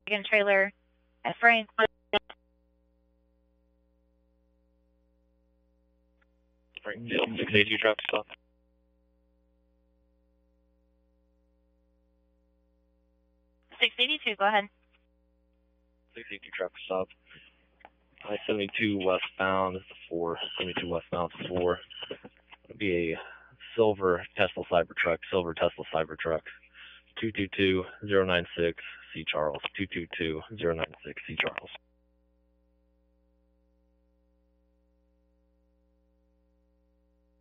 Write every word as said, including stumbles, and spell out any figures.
wagon trailer at Franklin. Springfield, six eighty-two truck stop. six eighty-two, go ahead. six eighty-two truck stop. I seventy-two westbound is the four. seventy-two westbound is four. It'll be a silver Tesla Cybertruck, silver Tesla Cybertruck. two two two, zero nine six, C Charles. two two two, zero nine six, C Charles.